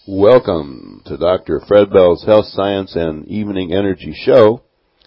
Welcome to Dr. Fred Bell's Health Science and Evening Energy Show.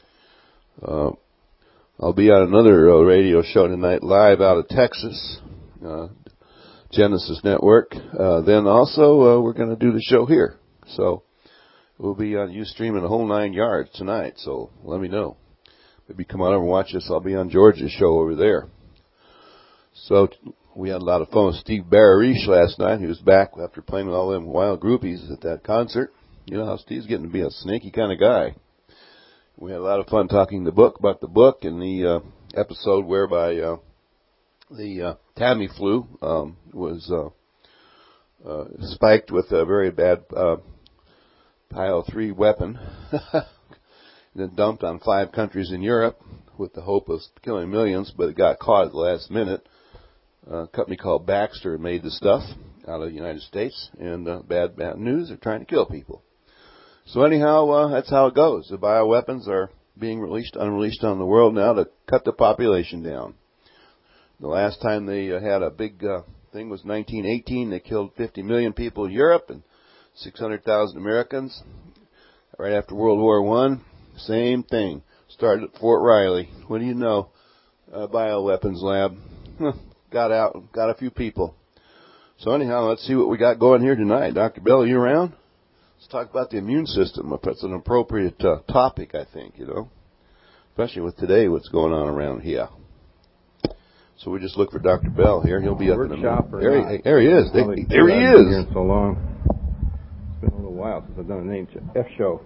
I'll be on another radio show tonight live out of Texas, Genesis Network. Then also we're going to do the show here. So we'll be on Ustream in the whole 9 yards tonight, so let me know. Maybe come on over and watch us. I'll be on George's show over there. So we had a lot of fun with Steve Bararish last night. He was back after playing with all them wild groupies at that concert. You know how Steve's getting to be a snaky kind of guy. We had a lot of fun talking about the book and the episode whereby the Tamiflu was spiked with a very bad Pile 3 weapon and then dumped on 5 countries in Europe with the hope of killing millions, but it got caught at the last minute. A company called Baxter made the stuff out of the United States, and bad news, they're trying to kill people. So anyhow, that's how it goes. The bioweapons are being unleashed on the world now to cut the population down. The last time they had a big thing was 1918. They killed 50 million people in Europe and 600,000 Americans. Right after World War I, same thing. Started at Fort Riley. What do you know? Bioweapons lab. Got a few people. So anyhow, let's see what we got going here tonight. Dr. Bell, are you around? Let's talk about the immune system. If that's an appropriate topic, I think, especially with today, what's going on around here. So we just look for Dr. Bell here. He'll be up in a minute. There he is. There he is. Here so long. It's been a little while since I've done an F show.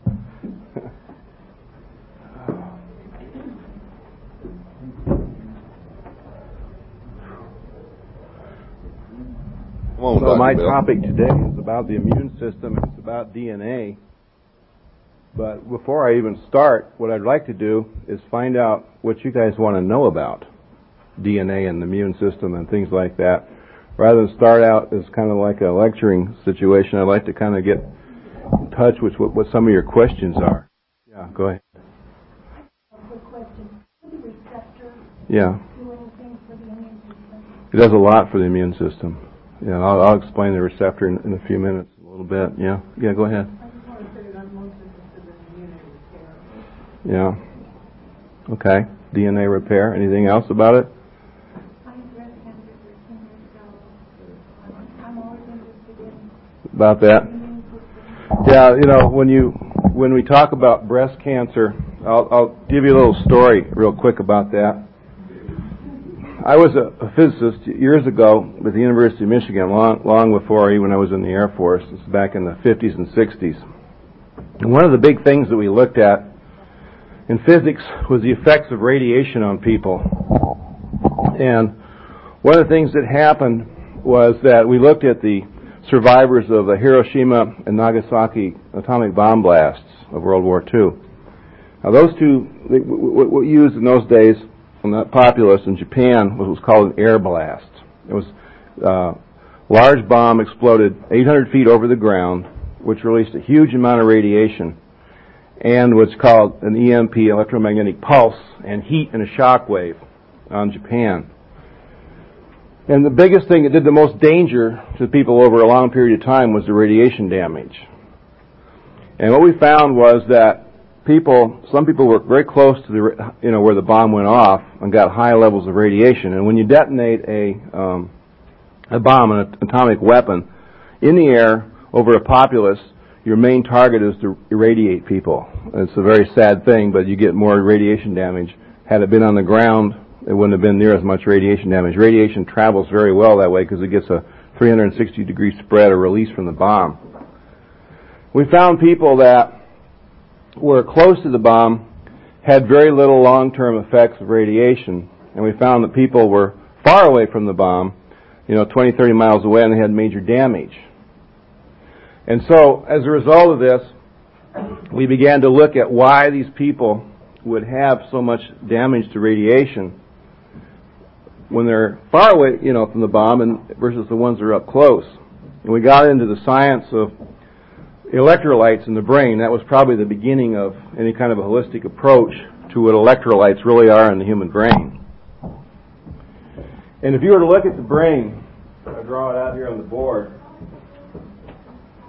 So my topic today is about the immune system, and it's about DNA. But before I even start, what I'd like to do is find out what you guys want to know about DNA and the immune system and things like that. Rather than start out as kind of like a lecturing situation, I'd like to kind of get in touch with what some of your questions are. Yeah, go ahead. Quick question. Does the receptor do anything for the immune system? It does a lot for the immune system. Yeah, I'll explain the receptor in a few minutes, a little bit. Yeah, go ahead. I just want to say that I'm most interested in DNA repair. Yeah. Okay. DNA repair. Anything else about it? I'm breast cancer for 10 years now. I'm always interested in about that. the immune system. Yeah, when we talk about breast cancer, I'll give you a little story real quick about that. I was a physicist years ago at the University of Michigan, long before even I was in the Air Force. This is back in the 50s and 60s. And one of the big things that we looked at in physics was the effects of radiation on people. And one of the things that happened was that we looked at the survivors of the Hiroshima and Nagasaki atomic bomb blasts of World War II. Now those two, what we used in those days from that populace in Japan was called an air blast. It was a large bomb exploded 800 feet over the ground, which released a huge amount of radiation and what's called an EMP, electromagnetic pulse, and heat and a shock wave on Japan. And the biggest thing that did the most danger to people over a long period of time was the radiation damage. And what we found was that some people were very close to the, where the bomb went off and got high levels of radiation. And when you detonate a bomb, an atomic weapon, in the air over a populace, your main target is to irradiate people. It's a very sad thing, but you get more radiation damage. Had it been on the ground, it wouldn't have been near as much radiation damage. Radiation travels very well that way because it gets a 360-degree spread or release from the bomb. We found people that were close to the bomb had very little long-term effects of radiation, and we found that people were far away from the bomb, 20, 30 miles away, and they had major damage. And so, as a result of this, we began to look at why these people would have so much damage to radiation when they're far away, from the bomb, and versus the ones that are up close. And we got into the science of electrolytes in the brain. That was probably the beginning of any kind of a holistic approach to what electrolytes really are in the human brain. And if you were to look at the brain, I'll draw it out here on the board.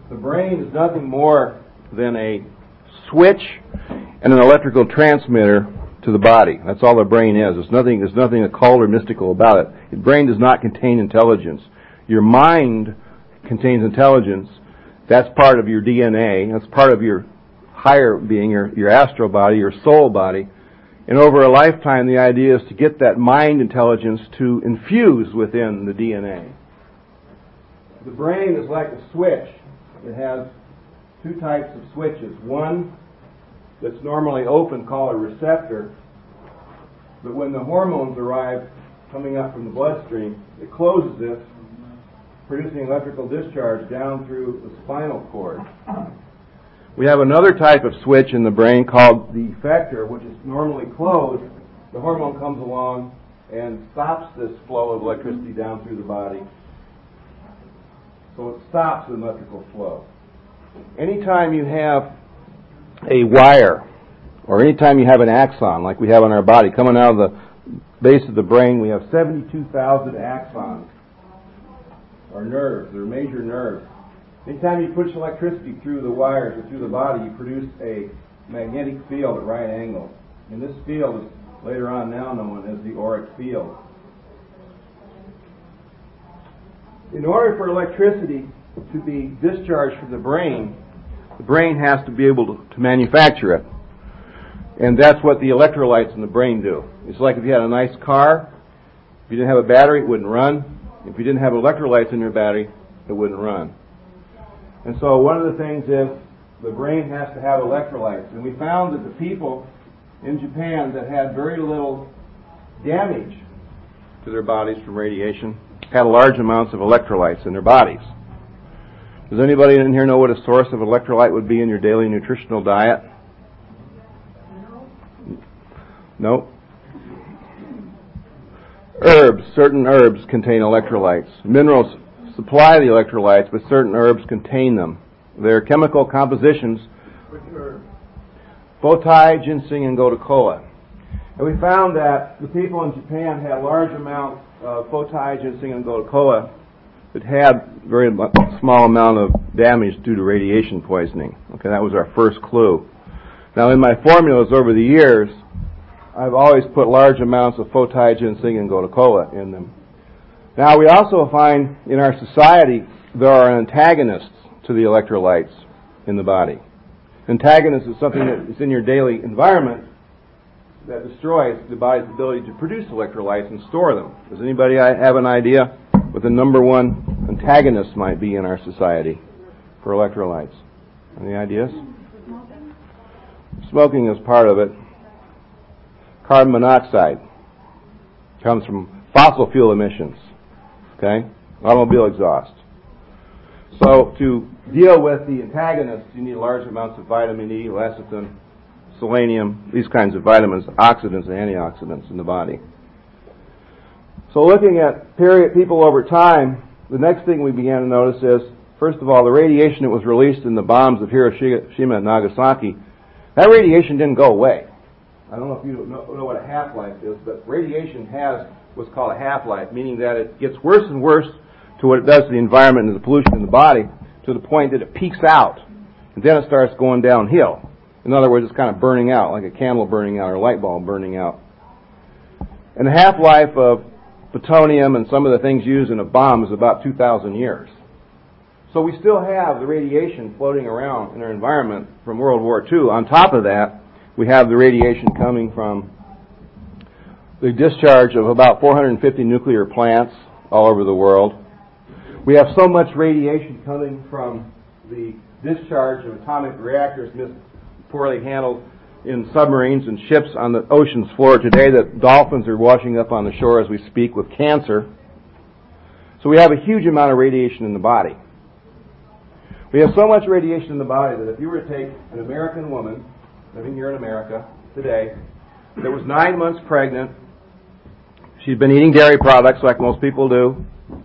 The brain is nothing more than a switch and an electrical transmitter to the body. That's all the brain is. There's nothing occult or mystical about it. The brain does not contain intelligence. Your mind contains intelligence. That's part of your DNA. That's part of your higher being, your astral body, your soul body. And over a lifetime, the idea is to get that mind intelligence to infuse within the DNA. The brain is like a switch. It has two types of switches. One that's normally open, called a receptor, but when the hormones arrive coming up from the bloodstream, it closes it, producing electrical discharge down through the spinal cord. We have another type of switch in the brain called the effector, which is normally closed. The hormone comes along and stops this flow of electricity down through the body. So it stops the electrical flow. Anytime you have a wire, or anytime you have an axon, like we have in our body, coming out of the base of the brain, we have 72,000 axons, or nerves. They're major nerves. Anytime you push electricity through the wires or through the body, you produce a magnetic field at right angles. And this field is later on now known as the auric field. In order for electricity to be discharged from the brain has to be able to manufacture it. And that's what the electrolytes in the brain do. It's like if you had a nice car, if you didn't have a battery, it wouldn't run. If you didn't have electrolytes in your battery, it wouldn't run. And so one of the things is the brain has to have electrolytes. And we found that the people in Japan that had very little damage to their bodies from radiation had large amounts of electrolytes in their bodies. Does anybody in here know what a source of electrolyte would be in your daily nutritional diet? No? Herbs. Certain herbs contain electrolytes. Minerals supply the electrolytes, but certain herbs contain them. Their chemical compositions: botai, ginseng, and gotu-kola. And we found that the people in Japan had large amounts of botai, ginseng, and gotu-kola that had very small amount of damage due to radiation poisoning. Okay, that was our first clue. Now, in my formulas over the years, I've always put large amounts of botai, ginseng, and gotu-kola in them. Now, we also find in our society there are antagonists to the electrolytes in the body. Antagonist is something that is in your daily environment that destroys the body's ability to produce electrolytes and store them. Does anybody have an idea what the number one antagonist might be in our society for electrolytes? Any ideas? Smoking is part of it. Carbon monoxide comes from fossil fuel emissions. Okay? Automobile exhaust. So to deal with the antagonists, you need large amounts of vitamin E, lecithin, selenium, these kinds of vitamins, oxidants and antioxidants in the body. So looking at people over time, the next thing we began to notice is, first of all, the radiation that was released in the bombs of Hiroshima and Nagasaki, that radiation didn't go away. I don't know if you know what a half-life is, but radiation has what's called a half-life, meaning that it gets worse and worse to what it does to the environment and the pollution in the body, to the point that it peaks out, and then it starts going downhill. In other words, it's kind of burning out, like a candle burning out or a light bulb burning out. And the half-life of plutonium and some of the things used in a bomb is about 2,000 years. So we still have the radiation floating around in our environment from World War II. On top of that, we have the radiation coming from the discharge of about 450 nuclear plants all over the world. We have so much radiation coming from the discharge of atomic reactors poorly handled in submarines and ships on the ocean's floor today that dolphins are washing up on the shore as we speak with cancer. So we have a huge amount of radiation in the body. We have so much radiation in the body that if you were to take an American woman living here in America today that was 9 months pregnant, she'd been eating dairy products like most people do,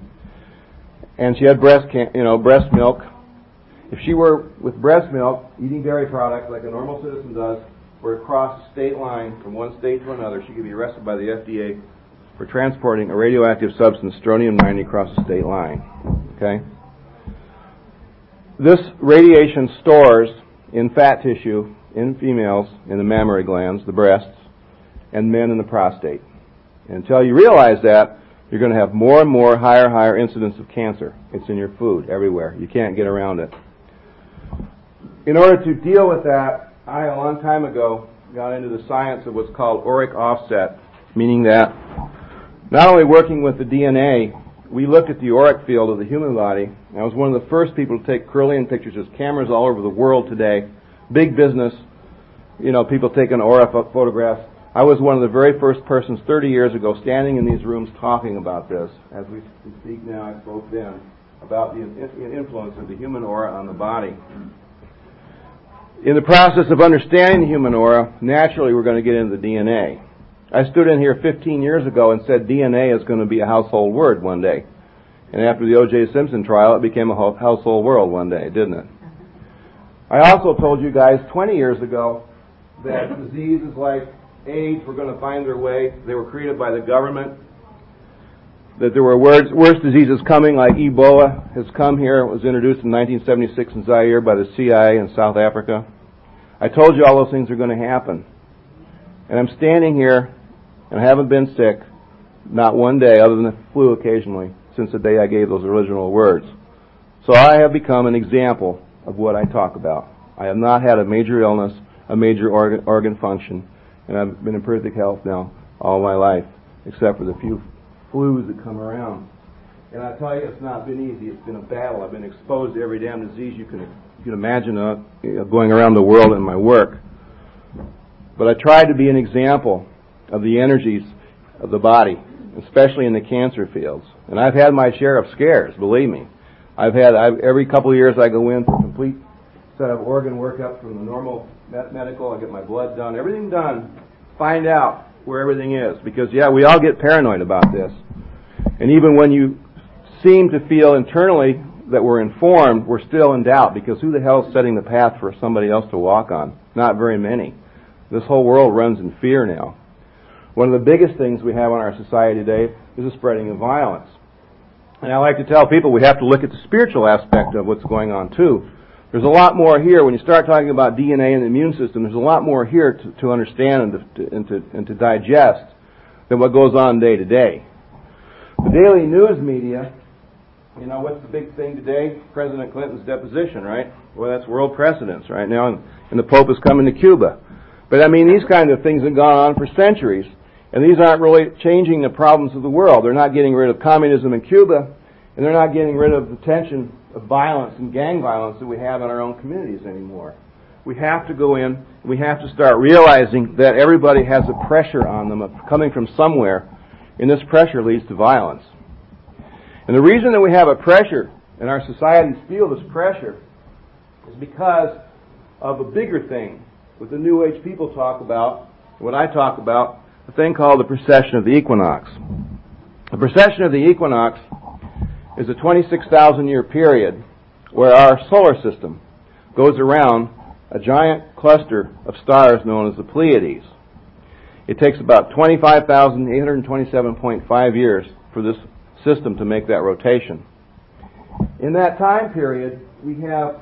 and she had breast milk. If she were with breast milk, eating dairy products like a normal citizen does, were to cross the state line from one state to another, she could be arrested by the FDA for transporting a radioactive substance, strontium-90, across the state line. Okay? This radiation stores in fat tissue in females in the mammary glands, the breasts, and men in the prostate. And until you realize that, you're going to have more and more higher incidence of cancer. It's in your food everywhere. You can't get around it. In order to deal with that, I, a long time ago, got into the science of what's called auric offset, meaning that not only working with the DNA, we looked at the auric field of the human body. I was one of the first people to take Kirlian pictures. There's cameras all over the world today. Big business, people taking aura photographs. I was one of the very first persons 30 years ago standing in these rooms talking about this. As we speak now, I spoke then about the influence of the human aura on the body. In the process of understanding the human aura, naturally we're going to get into the DNA. I stood in here 15 years ago and said DNA is going to be a household word one day. And after the O.J. Simpson trial, it became a household word one day, didn't it? I also told you guys 20 years ago that diseases like AIDS were going to find their way. They were created by the government. That there were worse diseases coming, like Ebola has come here. It was introduced in 1976 in Zaire by the CIA in South Africa. I told you all those things are going to happen. And I'm standing here, and I haven't been sick, not one day, other than the flu occasionally, since the day I gave those original words. So I have become an example of what I talk about. I have not had a major illness, a major organ function, and I've been in perfect health now all my life, except for the few flus that come around. And I tell you, it's not been easy. It's been a battle. I've been exposed to every damn disease you can imagine going around the world in my work. But I tried to be an example of the energies of the body, especially in the cancer fields. And I've had my share of scares, believe me. Every couple of years I go in for a complete set of organ workup from the normal medical. I get my blood done, everything done, find out where everything is. Because, we all get paranoid about this. And even when you seem to feel internally that we're informed, we're still in doubt, because who the hell is setting the path for somebody else to walk on? Not very many. This whole world runs in fear now. One of the biggest things we have in our society today is the spreading of violence. And I like to tell people we have to look at the spiritual aspect of what's going on too. There's a lot more here. When you start talking about DNA and the immune system, there's a lot more here to understand and to digest than what goes on day to day. The daily news media, what's the big thing today? President Clinton's deposition, right? Well, that's world precedence right now, and the Pope is coming to Cuba. But these kinds of things have gone on for centuries, and these aren't really changing the problems of the world. They're not getting rid of communism in Cuba, and they're not getting rid of the tension of violence and gang violence that we have in our own communities anymore. We have to go in, and we have to start realizing that everybody has a pressure on them coming from somewhere, and this pressure leads to violence. And the reason that we have a pressure, and our societies feel this pressure, is because of a bigger thing. What the New Age people talk about, what I talk about, a thing called the precession of the equinox. The precession of the equinox is a 26,000-year period where our solar system goes around a giant cluster of stars known as the Pleiades. It takes about 25,827.5 years for this system to make that rotation. In that time period, we have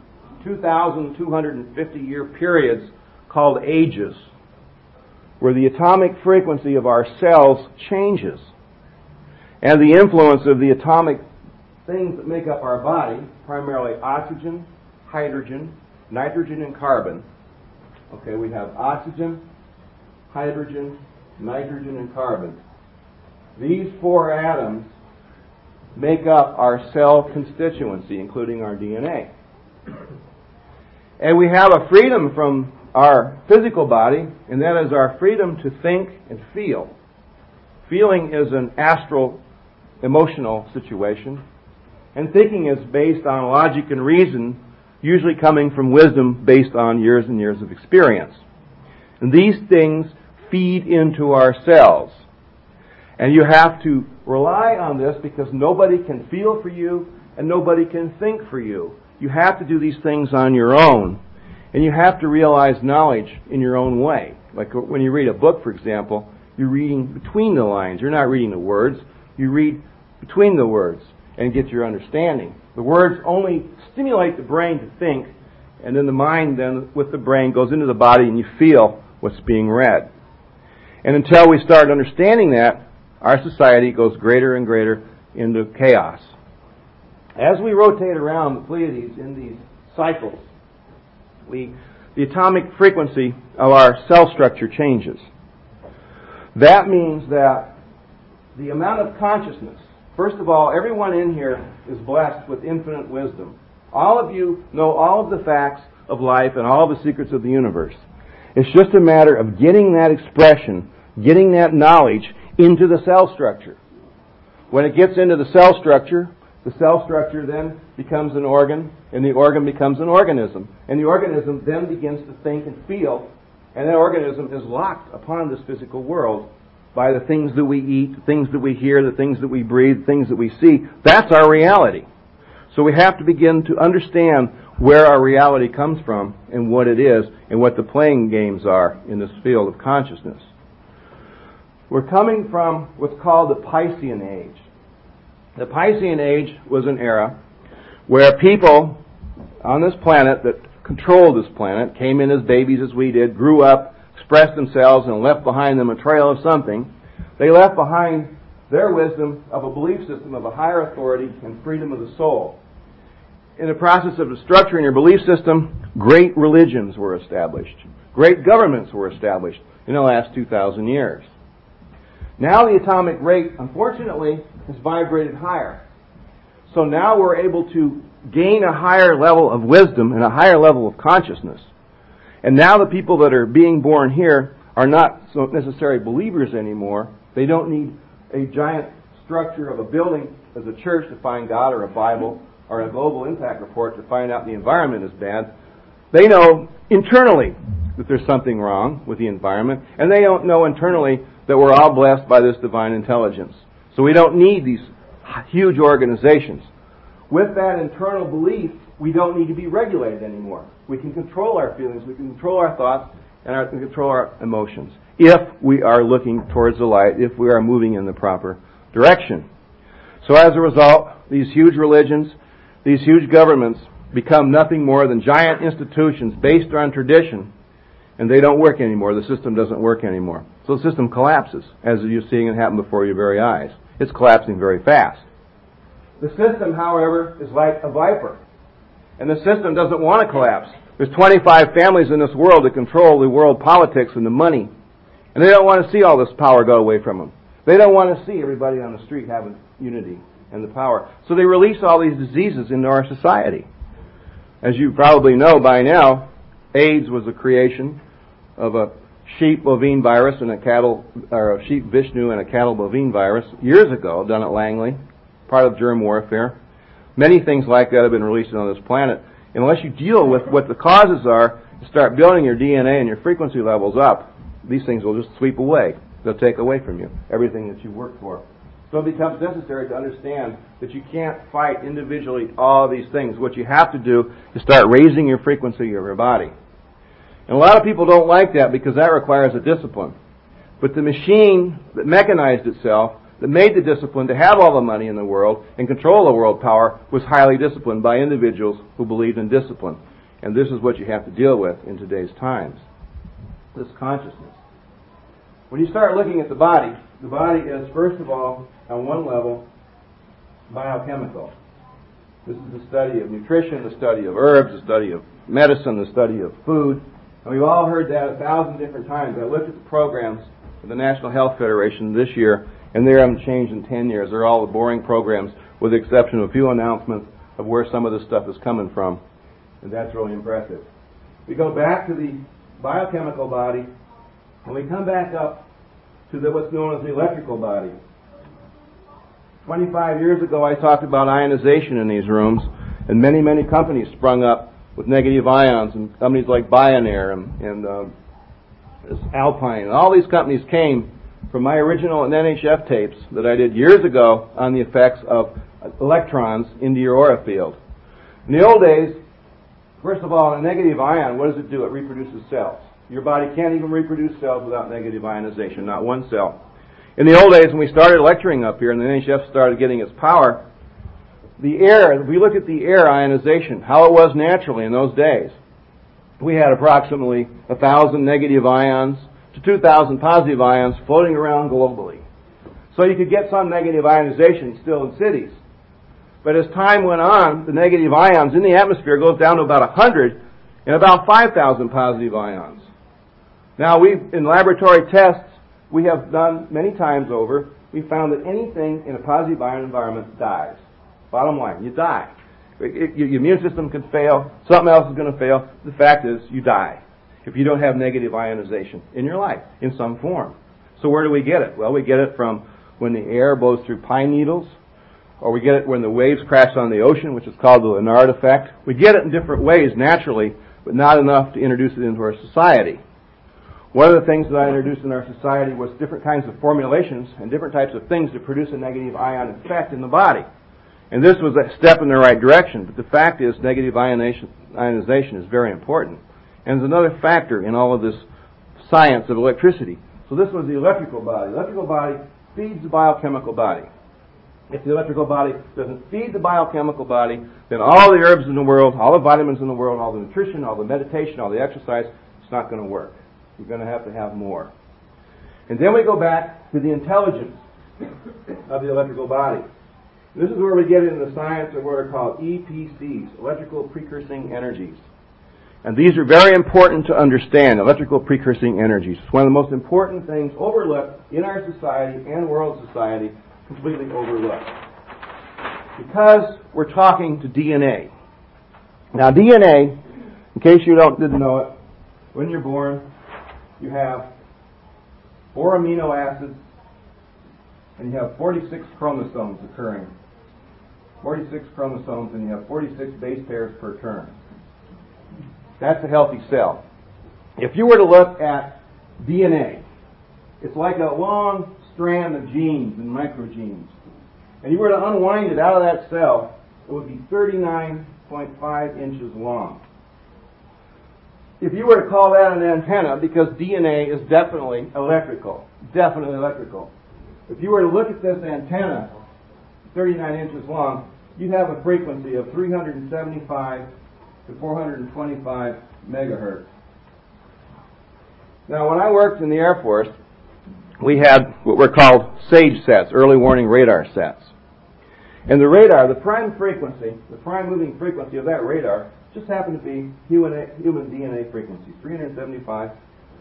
2,250-year periods called ages, where the atomic frequency of our cells changes. And the influence of the atomic things that make up our body, primarily oxygen, hydrogen, nitrogen, and carbon. Okay, we have oxygen, hydrogen, nitrogen, and carbon. These four atoms make up our cell constituency, including our DNA. And we have a freedom from our physical body, and that is our freedom to think and feel. Feeling is an astral, emotional situation, and thinking is based on logic and reason, usually coming from wisdom based on years and years of experience. And these things feed into our cells. And you have to rely on this because nobody can feel for you and nobody can think for you. You have to do these things on your own. And you have to realize knowledge in your own way. Like when you read a book, for example, you're reading between the lines. You're not reading the words. You read between the words. and get your understanding. The words only stimulate the brain to think, and then the mind then with the brain goes into the body and you feel what's being read. And until we start understanding that, our society goes greater and greater into chaos. As we rotate around the Pleiades in these cycles, the atomic frequency of our cell structure changes. That means that the amount of consciousness, first of all, everyone in here is blessed with infinite wisdom. All of you know all of the facts of life and all of the secrets of the universe. It's just a matter of getting that expression, getting that knowledge into the cell structure. When it gets into the cell structure then becomes an organ, and the organ becomes an organism. And the organism then begins to think and feel, and that organism is locked upon this physical world by the things that we eat, the things that we hear, the things that we breathe, the things that we see. That's our reality. So we have to begin to understand where our reality comes from and what it is and what the playing games are in this field of consciousness. We're coming from what's called the Piscean Age. The Piscean Age was an era where people on this planet that controlled this planet, came in as babies as we did, grew up, expressed themselves, and left behind them a trail of something. They left behind their wisdom of a belief system of a higher authority and freedom of the soul. In the process of structuring your belief system, great religions were established. Great governments were established in the last 2,000 years. Now the atomic rate, unfortunately, has vibrated higher. So now we're able to gain a higher level of wisdom and a higher level of consciousness. And now the people that are being born here are not so necessarily believers anymore. They don't need a giant structure of a building as a church to find God, or a Bible, or a global impact report to find out the environment is bad. They know internally that there's something wrong with the environment, and they don't know internally that we're all blessed by this divine intelligence. So we don't need these huge organizations. With that internal belief, we don't need to be regulated anymore. We can control our feelings, we can control our thoughts, and we can control our emotions if we are looking towards the light, if we are moving in the proper direction. So as a result, these huge religions, these huge governments become nothing more than giant institutions based on tradition, and they don't work anymore. The system doesn't work anymore. So the system collapses, as you're seeing it happen before your very eyes. It's collapsing very fast. The system, however, is like a viper. And the system doesn't want to collapse. There's 25 families in this world that control the world politics and the money. And they don't want to see all this power go away from them. They don't want to see everybody on the street having unity and the power. So they release all these diseases into our society. As you probably know by now, AIDS was a creation of a sheep bovine virus and a sheep Vishnu and a cattle bovine virus years ago, done at Langley, part of germ warfare. Many things like that have been released on this planet. Unless you deal with what the causes are, you start building your DNA and your frequency levels up, these things will just sweep away. They'll take away from you everything that you work for. So it becomes necessary to understand that you can't fight individually all these things. What you have to do is start raising your frequency of your body. And a lot of people don't like that because that requires a discipline. But the machine that mechanized itself, that made the discipline to have all the money in the world and control the world power, was highly disciplined by individuals who believed in discipline. And this is what you have to deal with in today's times. This consciousness. When you start looking at the body is, first of all, on one level, biochemical. This is the study of nutrition, the study of herbs, the study of medicine, the study of food. And we've all heard that 1,000 different times. I looked at the programs of the National Health Federation this year, and they haven't changed in 10 years. They're all the boring programs, with the exception of a few announcements of where some of this stuff is coming from. And that's really impressive. We go back to the biochemical body, and we come back up to what's known as the electrical body. 25 years ago, I talked about ionization in these rooms, and many, many companies sprung up with negative ions, and companies like Bioneer and Alpine. And all these companies came from my original NHF tapes that I did years ago on the effects of electrons into your aura field. In the old days, first of all, a negative ion, what does it do? It reproduces cells. Your body can't even reproduce cells without negative ionization, not one cell. In the old days, when we started lecturing up here and the NHF started getting its power, the air, if we look at the air ionization, how it was naturally in those days, we had approximately 1,000 negative ions to 2,000 positive ions floating around globally. So you could get some negative ionization still in cities. But as time went on, the negative ions in the atmosphere goes down to about 100 and about 5,000 positive ions. Now, in laboratory tests we have done many times over, we found that anything in a positive ion environment dies. Bottom line, you die. Your immune system can fail, something else is going to fail. The fact is, you die if you don't have negative ionization in your life in some form. So where do we get it? Well, we get it from when the air blows through pine needles, or we get it when the waves crash on the ocean, which is called the Leonard effect. We get it in different ways naturally, but not enough to introduce it into our society. One of the things that I introduced in our society was different kinds of formulations and different types of things to produce a negative ion effect in the body. And this was a step in the right direction, but the fact is negative ionization is very important. And there's another factor in all of this science of electricity. So this was the electrical body. The electrical body feeds the biochemical body. If the electrical body doesn't feed the biochemical body, then all the herbs in the world, all the vitamins in the world, all the nutrition, all the meditation, all the exercise, it's not going to work. You're going to have more. And then we go back to the intelligence of the electrical body. This is where we get into the science of what are called EPCs, electrical precursing energies. And these are very important to understand, electrical precursing energies. It's one of the most important things overlooked in our society and world society, completely overlooked. Because we're talking to DNA. Now DNA, in case you didn't know it, when you're born, you have 4 amino acids and you have 46 chromosomes occurring. 46 chromosomes and you have 46 base pairs per turn. That's a healthy cell. If you were to look at DNA, it's like a long strand of genes and microgenes. And you were to unwind it out of that cell, it would be 39.5 inches long. If you were to call that an antenna, because DNA is definitely electrical, if you were to look at this antenna, 39 inches long, you'd have a frequency of 375 to 425 megahertz. Now, when I worked in the Air Force, we had what were called SAGE sets, early warning radar sets. And the radar, the prime moving frequency of that radar just happened to be human DNA frequency, 375 to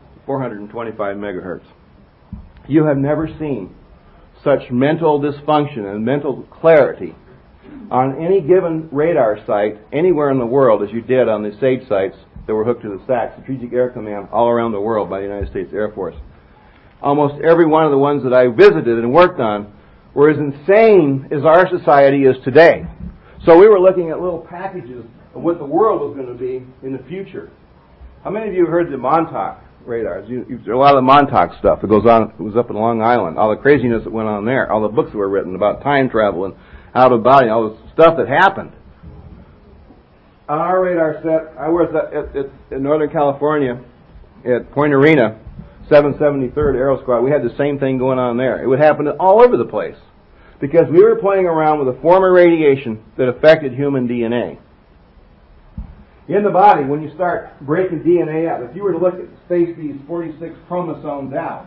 425 megahertz. You have never seen such mental dysfunction and mental clarity on any given radar site anywhere in the world as you did on the SAGE sites that were hooked to the SAC, Strategic Air Command, all around the world by the United States Air Force. Almost every one of the ones that I visited and worked on were as insane as our society is today. So we were looking at little packages of what the world was going to be in the future. How many of you have heard the Montauk radars? There's a lot of the Montauk stuff that goes on. It was up in Long Island. All the craziness that went on there. All the books that were written about time travel and out of body. All the stuff that happened. On our radar set, I was in Northern California at Point Arena, 773rd Aero Squad. We had the same thing going on there. It would happen all over the place because we were playing around with a form of radiation that affected human DNA. In the body, when you start breaking DNA out, if you were to look at space these 46 chromosomes out,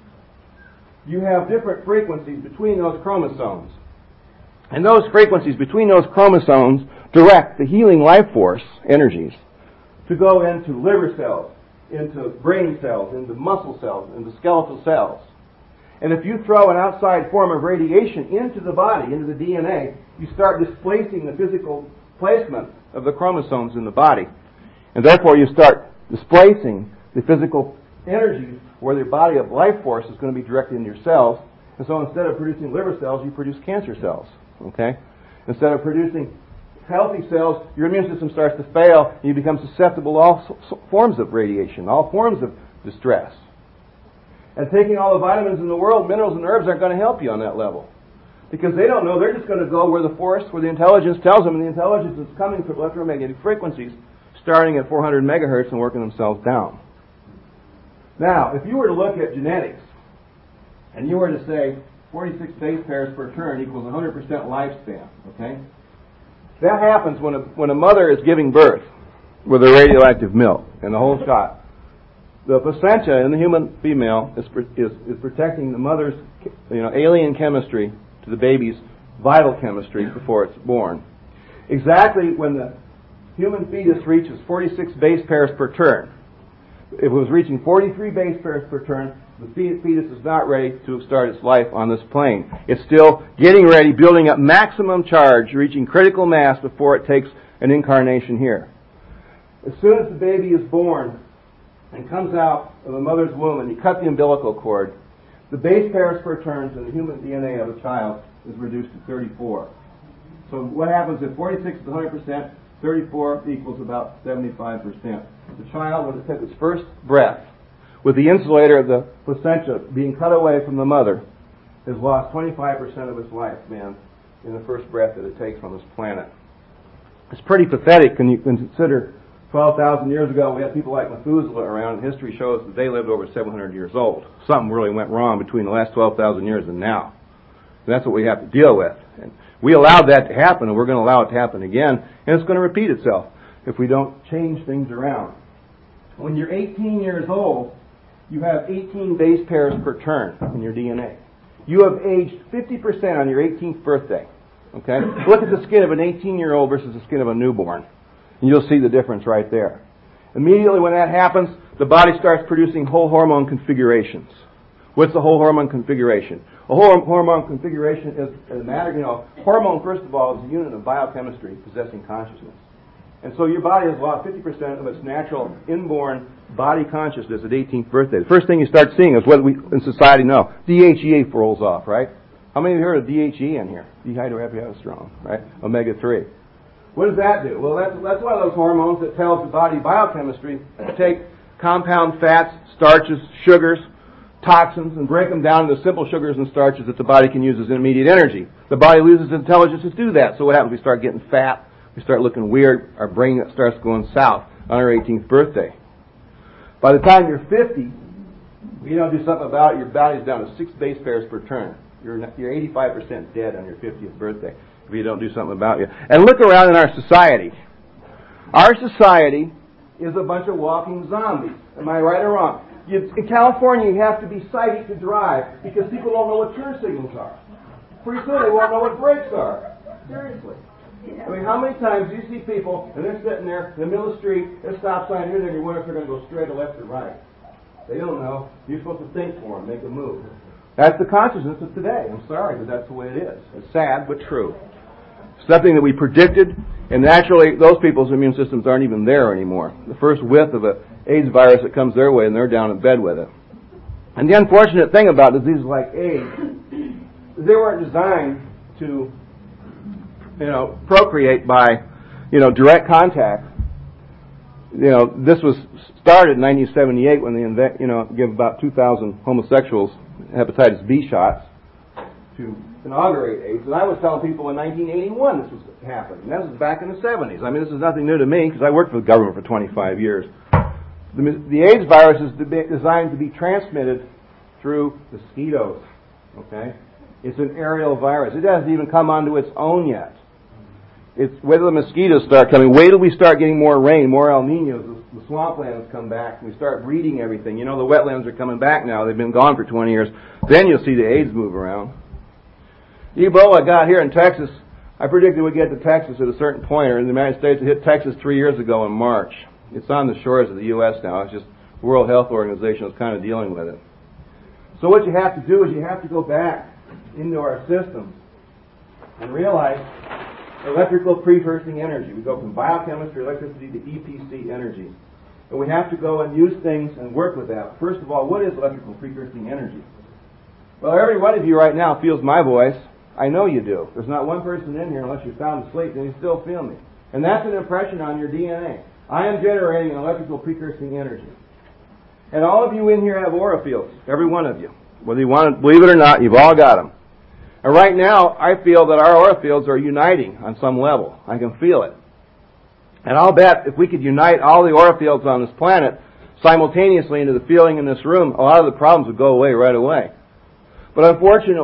you have different frequencies between those chromosomes. And those frequencies between those chromosomes direct the healing life force energies to go into liver cells, into brain cells, into muscle cells, into skeletal cells. And if you throw an outside form of radiation into the body, into the DNA, you start displacing the physical placement of the chromosomes in the body. And therefore you start displacing the physical energy where the body of life force is going to be directed in your cells. And so instead of producing liver cells, you produce cancer cells. Okay? Instead of producing healthy cells, your immune system starts to fail and you become susceptible to all forms of radiation, all forms of distress. And taking all the vitamins in the world, minerals and herbs aren't going to help you on that level. Because they don't know, they're just going to go where the force, where the intelligence tells them, and the intelligence is coming from electromagnetic frequencies starting at 400 megahertz and working themselves down. Now, if you were to look at genetics, and you were to say 46 base pairs per turn equals 100% lifespan, okay? That happens when a mother is giving birth with a radioactive milk and the whole shot. The placenta in the human female is protecting the mother's alien chemistry to the baby's vital chemistry before it's born. Exactly when the human fetus reaches 46 base pairs per turn. If it was reaching 43 base pairs per turn, the fetus is not ready to start its life on this plane. It's still getting ready, building up maximum charge, reaching critical mass before it takes an incarnation here. As soon as the baby is born and comes out of the mother's womb and you cut the umbilical cord, the base pairs per turns in the human DNA of a child is reduced to 34. So what happens if 46 is 100%, 34 equals about 75%. The child, when it took its first breath, with the insulator of the placenta being cut away from the mother, has lost 25% of its lifespan in the first breath that it takes on this planet. It's pretty pathetic when you consider 12,000 years ago we had people like Methuselah around, and history shows that they lived over 700 years old. Something really went wrong between the last 12,000 years and now. And that's what we have to deal with. And we allowed that to happen, and we're going to allow it to happen again, and it's going to repeat itself if we don't change things around. When you're 18 years old, you have 18 base pairs per turn in your DNA. You have aged 50% on your 18th birthday. Okay? Look at the skin of an 18-year-old versus the skin of a newborn, and you'll see the difference right there. Immediately when that happens, the body starts producing whole hormone configurations. What's the whole hormone configuration? A whole hormone configuration is a matter, hormone, first of all, is a unit of biochemistry possessing consciousness. And so your body has lost 50% of its natural inborn body consciousness at 18th birthday. The first thing you start seeing is what we in society know. DHEA rolls off, right? How many of you heard of DHEA in here? Dehydroepiandrosterone, right? Omega-3. What does that do? Well, that's one of those hormones that tells the body biochemistry to take compound fats, starches, sugars, toxins, and break them down into simple sugars and starches that the body can use as immediate energy. The body loses intelligence to do that. So what happens? We start getting fat. We start looking weird. Our brain starts going south on our 18th birthday. By the time you're 50, you don't do something about it, your body's down to 6 base pairs per turn. You're 85% dead on your 50th birthday if you don't do something about it. And look around in our society. Our society is a bunch of walking zombies. Am I right or wrong? In California, you have to be sighted to drive because people don't know what turn signals are. Pretty soon they won't know what brakes are. Seriously. I mean, how many times do you see people, and they're sitting there in the middle of the street, there's a stop sign here, and you wonder if they're going to go straight or left or right. They don't know. You're supposed to think for them, make a move. That's the consciousness of today. I'm sorry, but that's the way it is. It's sad, but true. Something that we predicted, and naturally, those people's immune systems aren't even there anymore. The first whiff of an AIDS virus that comes their way, and they're down in bed with it. And the unfortunate thing about diseases like AIDS is they weren't designed to procreate by, direct contact. This was started in 1978 when they give about 2,000 homosexuals hepatitis B shots to inaugurate AIDS. And I was telling people in 1981 this was happening. This was back in the 70s. I mean, this is nothing new to me because I worked for the government for 25 years. The AIDS virus is designed to be transmitted through mosquitoes. Okay? It's an aerial virus. It hasn't even come onto its own yet. It's wait till the mosquitoes start coming. Wait till we start getting more rain, more El Niños. The swamplands come back, and we start breeding everything. The wetlands are coming back now. They've been gone for 20 years. Then you'll see the AIDS move around. Ebola got here in Texas. I predicted we'd get to Texas at a certain point, or in the United States. It hit Texas 3 years ago in March. It's on the shores of the U.S. now. It's just the World Health Organization is kind of dealing with it. So what you have to do is you have to go back into our systems and realize electrical precursing energy. We go from biochemistry, electricity, to EPC energy. And we have to go and use things and work with that. First of all, what is electrical precursing energy? Well, every one of you right now feels my voice. I know you do. There's not one person in here unless you're sound asleep and you still feel me. And that's an impression on your DNA. I am generating an electrical precursing energy. And all of you in here have aura fields. Every one of you. Whether you want to believe it or not, you've all got them. And right now, I feel that our aura fields are uniting on some level. I can feel it. And I'll bet if we could unite all the aura fields on this planet simultaneously into the feeling in this room, a lot of the problems would go away right away. But unfortunately,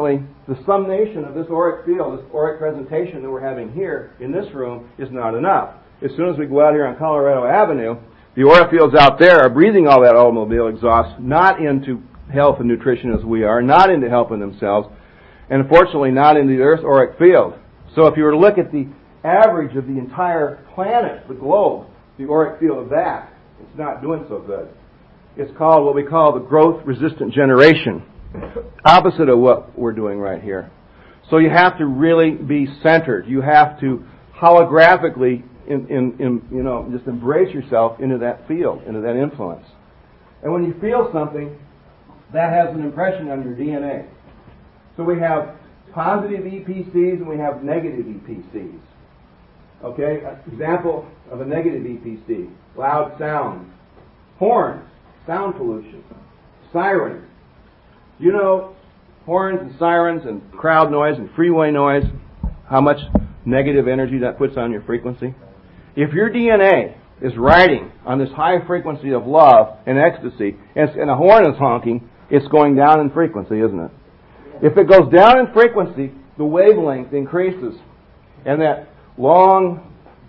the summation of this auric field, this auric presentation that we're having here in this room is not enough. As soon as we go out here on Colorado Avenue, the aura fields out there are breathing all that automobile exhaust, not into health and nutrition as we are, not into helping themselves, and unfortunately not into the Earth's auric field. So if you were to look at the average of the entire planet, the globe, the auric field of that, it's not doing so good. It's called what we call the growth-resistant generation, opposite of what we're doing right here. So you have to really be centered. You have to holographically, just embrace yourself into that field, into that influence. And when you feel something, that has an impression on your DNA. So we have positive EPCs and we have negative EPCs. Okay, example of a negative EPC, loud sound, horns, sound pollution, sirens. You know, horns and sirens and crowd noise and freeway noise, how much negative energy that puts on your frequency? If your DNA is riding on this high frequency of love and ecstasy, and a horn is honking, it's going down in frequency, isn't it? If it goes down in frequency, the wavelength increases, and that long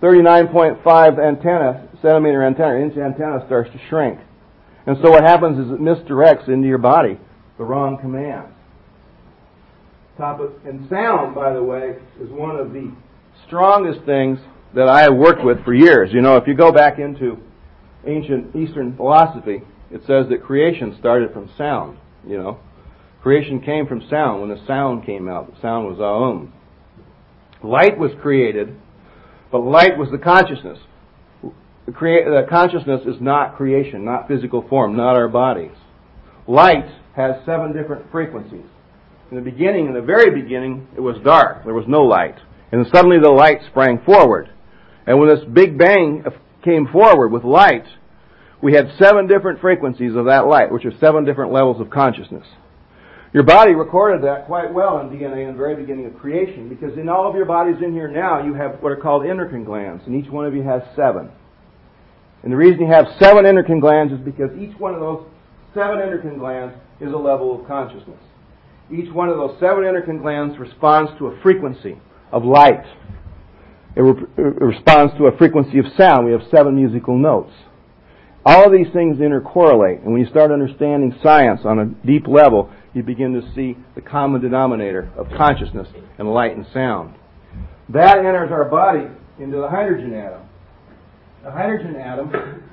39.5 centimeter inch antenna starts to shrink. And so what happens is it misdirects into your body the wrong commands. And sound, by the way, is one of the strongest things that I have worked with for years. You know, if you go back into ancient Eastern philosophy, it says that creation started from sound, you know. Creation came from sound. When the sound came out, the sound was Aum. Light was created, but light was the consciousness. The consciousness is not creation, not physical form, not our bodies. Light has 7 different frequencies. In the very beginning, it was dark. There was no light. And then suddenly the light sprang forward. And when this Big Bang came forward with light, we had 7 different frequencies of that light, which are 7 different levels of consciousness. Your body recorded that quite well in DNA in the very beginning of creation, because in all of your bodies in here now, you have what are called endocrine glands, and each one of you has 7. And the reason you have 7 endocrine glands is because each one of those 7 endocrine glands is a level of consciousness. Each one of those 7 endocrine glands responds to a frequency of light. It responds to a frequency of sound. We have 7 musical notes. All of these things intercorrelate, and when you start understanding science on a deep level, you begin to see the common denominator of consciousness and light and sound. That enters our body into the hydrogen atom. The hydrogen atom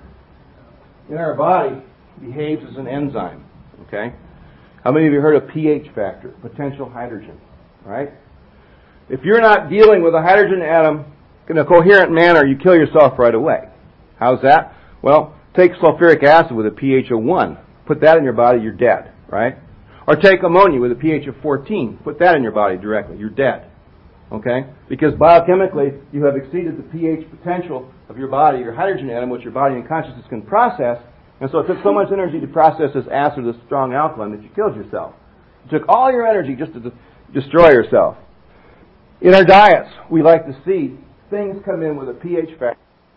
in our body behaves as an enzyme. Okay? How many of you heard of pH factor, potential hydrogen? Right? If you're not dealing with a hydrogen atom in a coherent manner, you kill yourself right away. How's that? Well, take sulfuric acid with a pH of 1. Put that in your body, you're dead. Right? Or take ammonia with a pH of 14. Put that in your body directly. You're dead. Okay? Because biochemically, you have exceeded the pH potential of your body, your hydrogen atom, which your body and consciousness can process. And so it took so much energy to process this acid, this strong alkaline, that you killed yourself. It took all your energy just to destroy yourself. In our diets, we like to see things come in with a pH factor.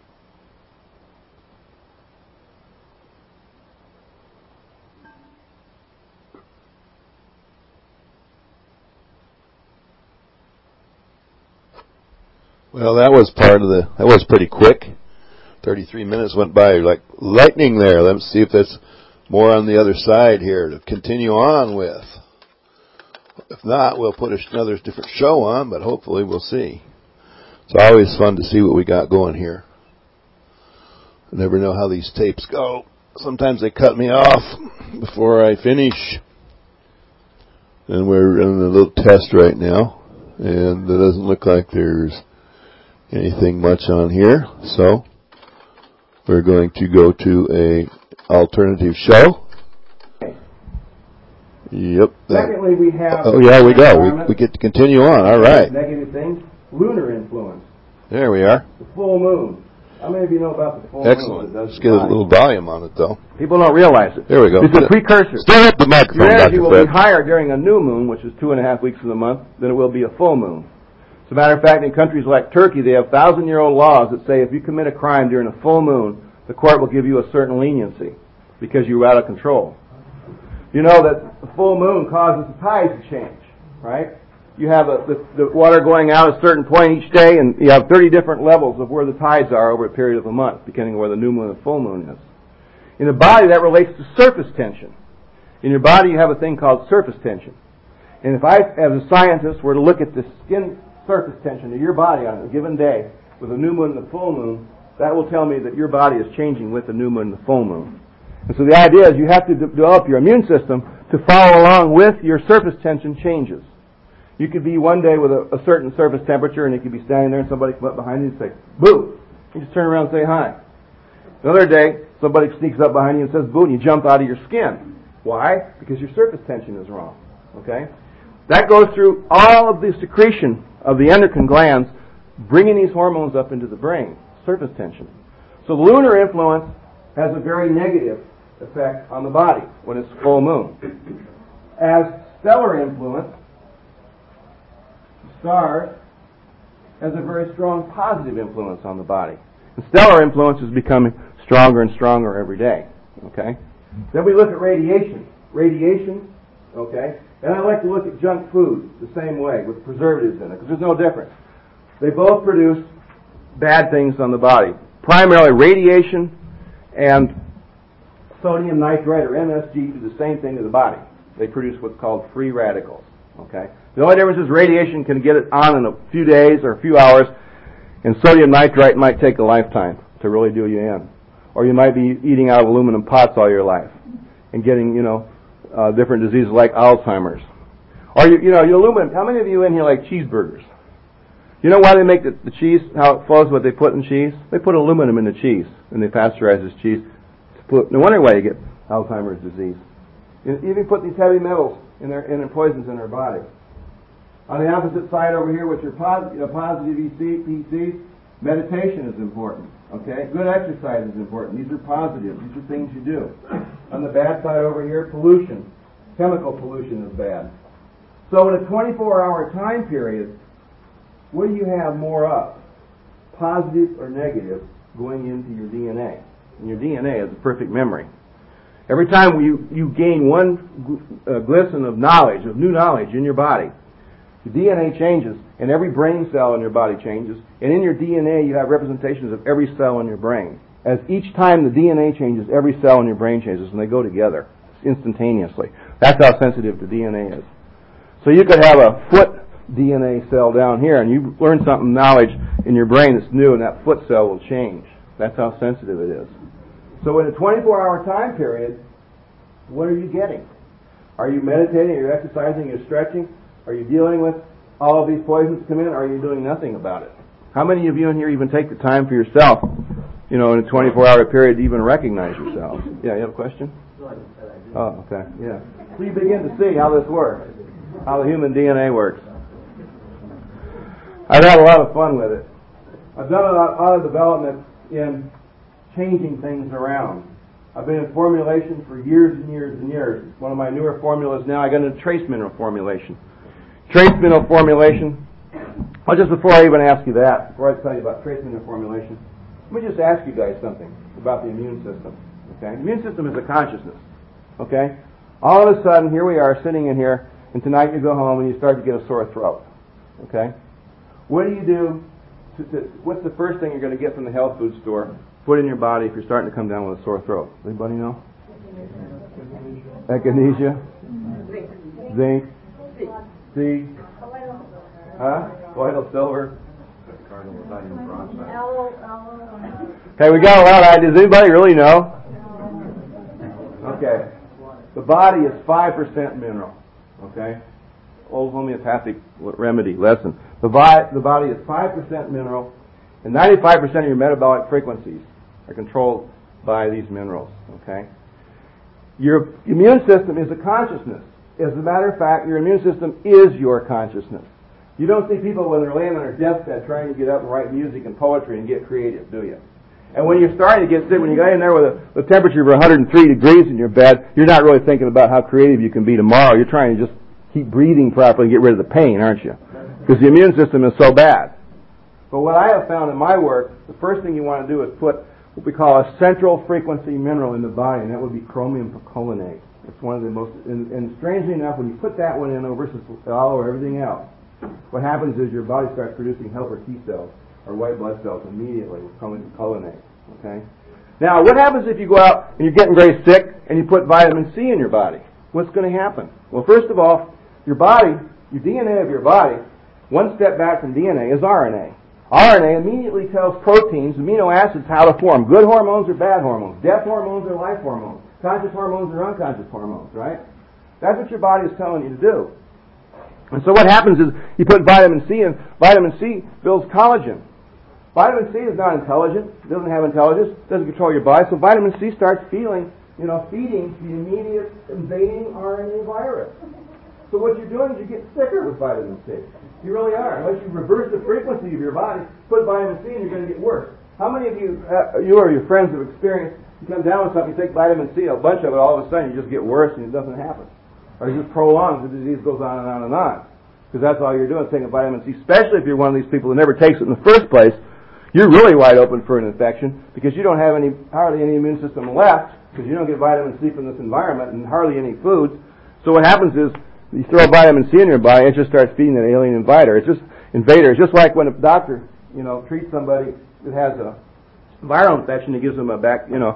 Well, that was pretty quick. 33 minutes went by like lightning there. Let's see if there's more on the other side here to continue on with. If not, we'll put another different show on, but hopefully we'll see. It's always fun to see what we got going here. I never know how these tapes go. Sometimes they cut me off before I finish. And we're running a little test right now, and it doesn't look like there's anything much on here, so we're going to go to a alternative show. Yep. Secondly, we have... Oh, yeah, we go. We get to continue on. All right. Negative things. Lunar influence. There we are. The full moon. How many of you know about the full moon? Excellent. Let's get a little volume on it, though. People don't realize it. There we go. It's a precursor. Stand up the microphone, Your energy Dr. will Fred. be higher during a new moon, which is 2.5 weeks of the month, than it will be a full moon. As a matter of fact, in countries like Turkey, they have 1,000-year-old laws that say if you commit a crime during a full moon, the court will give you a certain leniency because you were out of control. You know that the full moon causes the tides to change, right? you have the water going out at a certain point each day, and you have 30 different levels of where the tides are over a period of a month, depending on where the new moon and full moon is. In the body, that relates to surface tension. In your body, you have a thing called surface tension. And if I, as a scientist, were to look at the skin surface tension of your body on a given day with a new moon and a full moon, that will tell me that your body is changing with the new moon and the full moon. And so the idea is you have to develop your immune system to follow along with your surface tension changes. You could be one day with a certain surface temperature, and you could be standing there and somebody come up behind you and say, boo! You just turn around and say hi. Another day, somebody sneaks up behind you and says, boo, and you jump out of your skin. Why? Because your surface tension is wrong. Okay? That goes through all of the secretion of the endocrine glands, bringing these hormones up into the brain, surface tension. So the lunar influence has a very negative effect on the body when it's full moon. As stellar influence, stars, has a very strong positive influence on the body. And stellar influence is becoming stronger and stronger every day. Okay? Then we look at radiation. Radiation, okay? And I like to look at junk food the same way, with preservatives in it, because there's no difference. They both produce bad things on the body. Primarily radiation and sodium nitrite, or MSG, do the same thing to the body. They produce what's called free radicals. Okay? The only difference is radiation can get it on in a few days or a few hours, and sodium nitrite might take a lifetime to really do you in. Or you might be eating out of aluminum pots all your life and getting, different diseases like Alzheimer's. Or, aluminum. How many of you in here like cheeseburgers? You know why they make the cheese, how it flows, what they put in cheese? They put aluminum in the cheese, and they pasteurize this cheese. No wonder why you get Alzheimer's disease. You even put these heavy metals in their poisons in our body. On the opposite side over here, with your positive ECs, meditation is important. Okay? Good exercise is important. These are positives. These are things you do. On the bad side over here, pollution. Chemical pollution is bad. So in a 24-hour time period, what do you have more of? Positive or negative going into your DNA? And your DNA is a perfect memory. Every time you gain one glisten of knowledge, of new knowledge in your body, the DNA changes, and every brain cell in your body changes, and in your DNA you have representations of every cell in your brain. As each time the DNA changes, every cell in your brain changes, and they go together instantaneously. That's how sensitive the DNA is. So you could have a foot DNA cell down here, and you learn something, knowledge in your brain that's new, and that foot cell will change. That's how sensitive it is. So in a 24-hour time period, what are you getting? Are you meditating? Are you exercising? Are you stretching? Are you dealing with all of these poisons come in, or are you doing nothing about it? How many of you in here even take the time for yourself, in a 24-hour period to even recognize yourselves? Yeah, you have a question? Oh, okay, yeah. So you begin to see how this works, how the human DNA works. I've had a lot of fun with it. I've done a lot of development in changing things around. I've been in formulation for years and years and years. One of my newer formulas now, I got into trace mineral formulation. Trace mineral formulation, well, just before I even ask you that, before I tell you about trace mineral formulation, let me just ask you guys something about the immune system. Okay? The immune system is a consciousness. Okay? All of a sudden, here we are sitting in here, and tonight you go home and you start to get a sore throat. Okay? What do you do? What's the first thing you're going to get from the health food store, put in your body if you're starting to come down with a sore throat? Anybody know? Echinacea? Zinc? C? Huh? Colloidal silver? Okay, we got a lot of ideas. Does anybody really know? Okay. The body is 5% mineral. Okay? Old homeopathic remedy lesson. The body is 5% mineral, and 95% of your metabolic frequencies are controlled by these minerals. Okay? Your immune system is a consciousness. As a matter of fact, your immune system is your consciousness. You don't see people when they're laying on their deathbed trying to get up and write music and poetry and get creative, do you? And when you're starting to get sick, when you get in there with a temperature of 103 degrees in your bed, you're not really thinking about how creative you can be tomorrow. You're trying to just keep breathing properly and get rid of the pain, aren't you? Because the immune system is so bad. But what I have found in my work, the first thing you want to do is put what we call a central frequency mineral in the body, and that would be chromium perchlorate. It's one of the most, and strangely enough, when you put that one in versus all over everything else, what happens is your body starts producing helper T cells or white blood cells immediately with cholinate. Okay. Now, what happens if you go out and you're getting very sick and you put vitamin C in your body? What's going to happen? Well, first of all, your body, your DNA of your body, one step back from DNA is RNA. RNA immediately tells proteins, amino acids, how to form good hormones or bad hormones, death hormones or life hormones, conscious hormones or unconscious hormones, right? That's what your body is telling you to do. And so what happens is you put vitamin C in. Vitamin C builds collagen. Vitamin C is not intelligent. It doesn't have intelligence. It doesn't control your body. So vitamin C starts feeding the immediate invading RNA virus. So what you're doing is you get sicker with vitamin C. You really are. Unless you reverse the frequency of your body, put vitamin C and you're going to get worse. How many of you or your friends have experienced, you come down with something, you take vitamin C, a bunch of it, all of a sudden you just get worse and it doesn't happen. Or it just prolongs, the disease goes on and on and on. Because that's all you're doing, is taking vitamin C, especially if you're one of these people that never takes it in the first place. You're really wide open for an infection because you don't have hardly any immune system left because you don't get vitamin C from this environment and hardly any foods. So what happens is you throw vitamin C in your body, it just starts feeding that alien invader. It's just like when a doctor, treats somebody that has a viral infection, he gives them an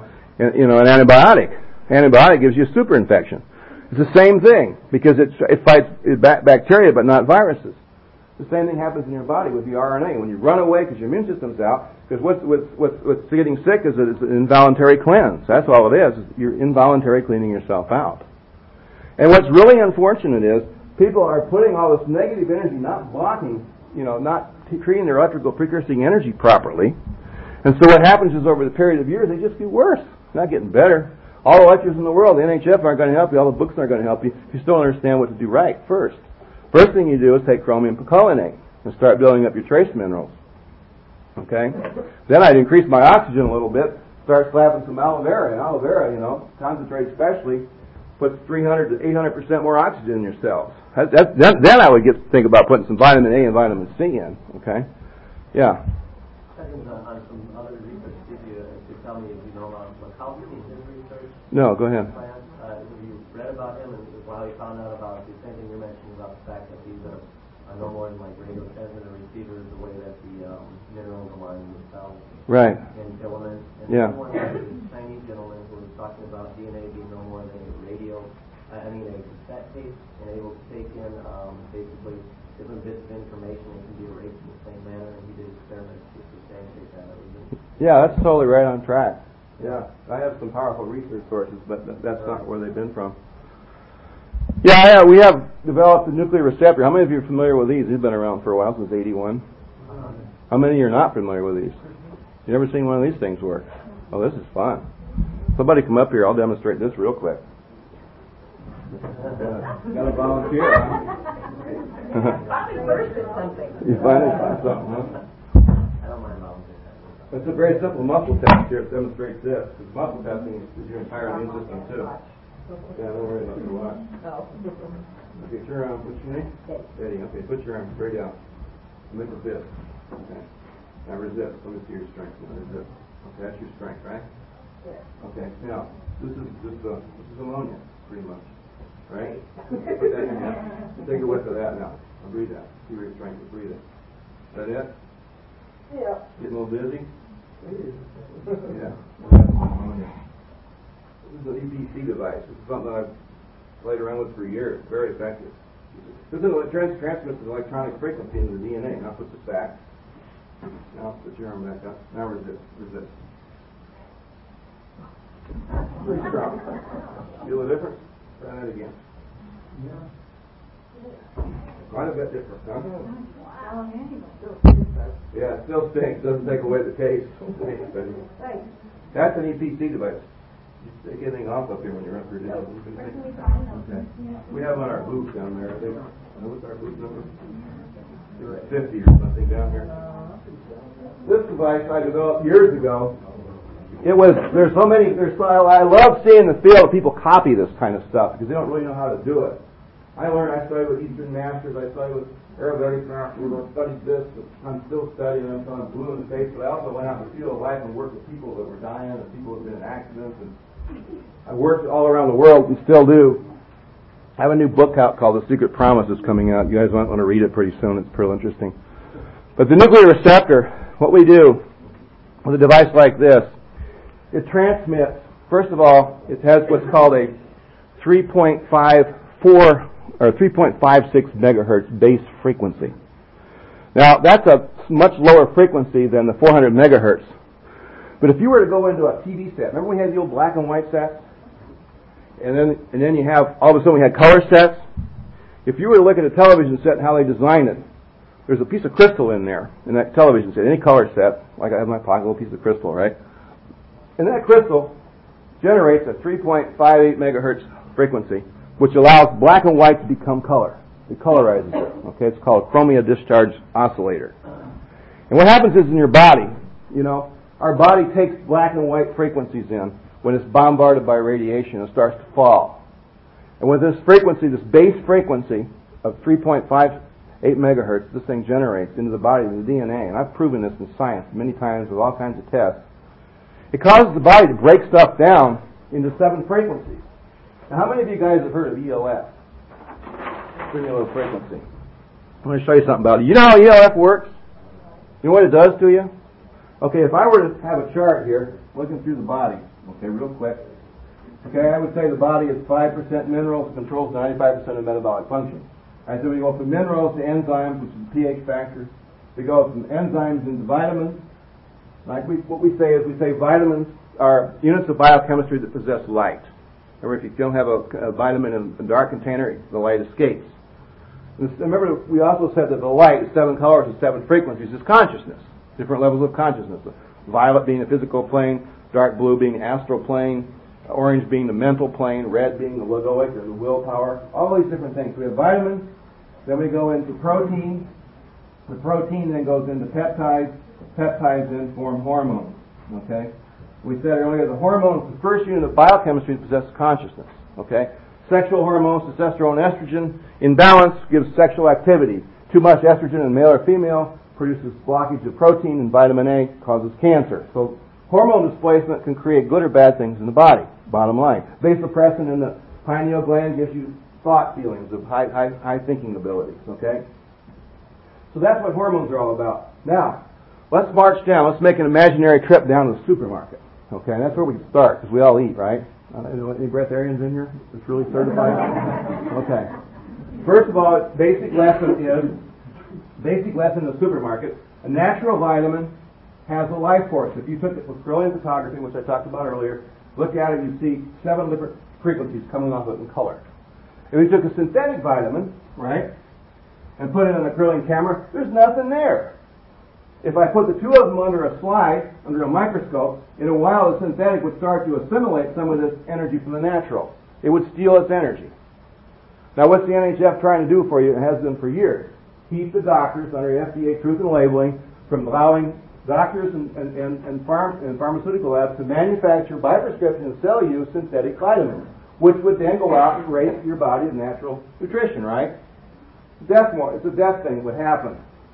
antibiotic. Antibiotic gives you a super infection. It's the same thing because it fights bacteria but not viruses. The same thing happens in your body with the RNA. When you run away because your immune system's out, because what's getting sick is an involuntary cleanse. That's all it is. You're involuntarily cleaning yourself out. And what's really unfortunate is people are putting all this negative energy, not blocking, not treating their electrical precursing energy properly. And so what happens is over the period of years, they just get worse, not getting better. All the lectures in the world, the NHF aren't going to help you. All the books aren't going to help you if you still don't understand what to do right first. First thing you do is take chromium picolinate and start building up your trace minerals. Okay? Then I'd increase my oxygen a little bit, start slapping some aloe vera. And aloe vera, concentrate especially, puts 300 to 800% more oxygen in your cells. Then I would think about putting some vitamin A and vitamin C in. Okay? Yeah. Second, on some other research, if you tell me if you know about Macaulay and his research. No, go ahead. Have you read about him and how he found out about the same thing you're mentioning about the fact that he's no more than like radio transmitter receiver, the way that the minerals align themselves. Right. And filaments. And yeah. one was this Chinese gentleman who was talking about DNA being no more than a a cassette tape, and able to take in basically different bits of information and can be erased in the same manner, and he did experiments to substantiate that. Yeah, that's totally right on track. Yeah, I have some powerful research sources, but that's not where they've been from. Yeah, we have developed the nuclear receptor. How many of you are familiar with these? They've been around for a while, since 81. How many of you are not familiar with these? You never seen one of these things work? Oh, this is fun. Somebody come up here, I'll demonstrate this real quick. Got a volunteer, huh? Finally first at something. You finally found something, huh? I don't mind volunteering. It's a very simple muscle test here. It demonstrates this. Because muscle testing is your entire immune system, too. Yeah, don't worry about your watch. Oh. Okay, turn around. What's your name? Eddie. Okay, put your arm straight out. Make a fist. Okay. Now resist. Let me see your strength. Now resist. Okay, that's your strength, right? Yeah. Okay. Now, this is ammonia, pretty much. Right? Put that in your hand. Take a whiff of that now. Now breathe that. See where your strength is. Breathe it. Is that it? Yeah. Getting a little dizzy? Yeah. Ammonia. This is an EPC device. This is something that I've played around with for years. Very effective. This is transmits an electronic frequency into the DNA. Now put this back. Now put your arm back up. Now resist. Resist. Pretty strong. Feel the difference? Try that again. Quite a bit different, huh? Wow, Yeah, it still stinks. Doesn't take away the taste. Thanks. That's an EPC device. You take anything off up here when you're up here. Okay. We have on our booth down there. What's our booth number? 50 or something down here. This device I developed years ago. I love seeing the field of people copy this kind of stuff because they don't really know how to do it. I studied with Eastern Masters, I studied with Ayurvedic Masters, I studied this, I'm still studying, I'm kind of blue in the face, but I also went out in the field of life and worked with people that were dying and people who had been in accidents, and I worked all around the world and still do. I have a new book out called The Secret Promise that's coming out. You guys might want to read it pretty soon. It's pretty interesting. But the nuclear receptor, what we do with a device like this, it transmits, first of all, it has what's called a 3.54 or 3.56 megahertz base frequency. Now, that's a much lower frequency than the 400 megahertz. But if you were to go into a TV set, remember we had the old black and white sets? And then you have, all of a sudden we had color sets. If you were to look at a television set and how they designed it, there's a piece of crystal in there, in that television set, any color set, like I have in my pocket, a little piece of crystal, right? And that crystal generates a 3.58 megahertz frequency, which allows black and white to become color. It colorizes it. Okay, it's called a chromia discharge oscillator. And what happens is in your body, our body takes black and white frequencies in when it's bombarded by radiation and starts to fall. And with this frequency, this base frequency of 3.58 megahertz, this thing generates into the body, in the DNA, and I've proven this in science many times with all kinds of tests. It causes the body to break stuff down into 7 frequencies. Now, how many of you guys have heard of ELF? Linear frequency. I'm going to show you something about it. You know how ELF works? You know what it does to you? Okay, if I were to have a chart here, looking through the body, okay, real quick. Okay, I would say the body is 5% minerals, controls 95% of metabolic function. All right, so we go from minerals to enzymes, which is the pH factor. We go from enzymes into vitamins. Like what we say is vitamins are units of biochemistry that possess light. Remember, if you don't have a vitamin in a dark container, the light escapes. Remember, we also said that the light, 7 colors and 7 frequencies, is consciousness. Different levels of consciousness. Violet being the physical plane, dark blue being the astral plane, orange being the mental plane, red being the logoic or the willpower. All these different things. We have vitamins, then we go into protein. The protein then goes into peptides. Peptides then form hormones. Okay? We said earlier the hormone is the first unit of biochemistry that possesses consciousness. Okay? Sexual hormones, testosterone, estrogen, in balance gives sexual activity. Too much estrogen in male or female produces blockage of protein, and vitamin A causes cancer. So hormone displacement can create good or bad things in the body, bottom line. Vasopressin in the pineal gland gives you thought feelings of high thinking abilities, okay? So that's what hormones are all about. Now, let's march down. Let's make an imaginary trip down to the supermarket, okay? And that's where we can start, because we all eat, right? Any breatharians in here that's really certified? Okay. First of all, basic lesson in the supermarket. A natural vitamin has a life force. If you took it with Kirlian photography, which I talked about earlier, look at it, you see 7 different frequencies coming off it in color. If you took a synthetic vitamin, right, and put it on a Kirlian camera, there's nothing there. If I put the 2 of them under a slide, under a microscope, in a while the synthetic would start to assimilate some of this energy from the natural. It would steal its energy. Now what's the NHF trying to do for you, and has been for years? Keep the doctors under FDA truth and labeling from allowing doctors and pharmaceutical labs to manufacture by prescription and sell you synthetic vitamins, which would then go out and raise your body of natural nutrition, right? It's a death thing that would happen.